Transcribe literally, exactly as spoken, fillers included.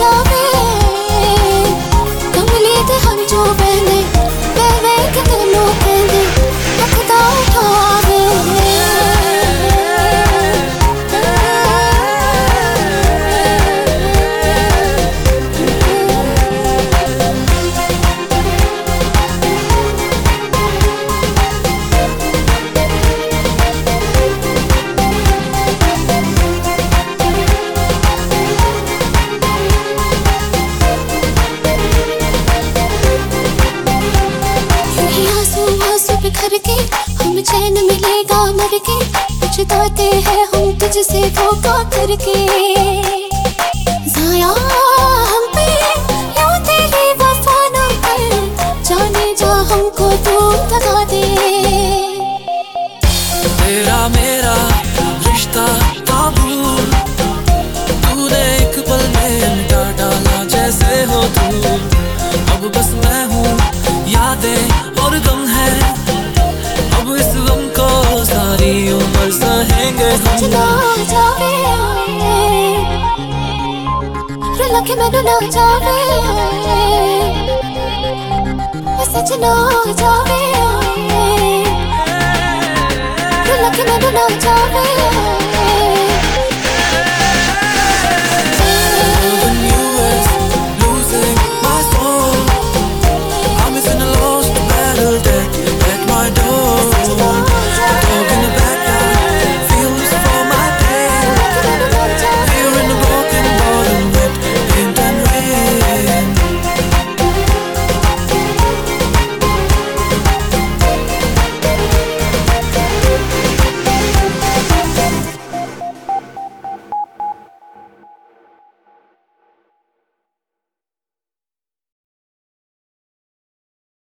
जावे कमली ते हम जो बहने वे वे के तेनू कहंदे अखदा उठावे बिखर के हम चैन मिलेगा मर के पछताते हैं हम तुझसे धोखा करके ज़ाया हम पे यूं तेरी वफा न कर जाने जा हमको तू दगा दे तेरा मेरा रिश्ता ताबूर तूने एक पल में मिटा डाला जैसे हो तू अब बस मैं हूँ यादें और गम है अब इस गम को सारी उम्र सहेंगे हम सजना जावे रुला के मैनू ना जावे सजना जावे रुला के मैनू ना जावे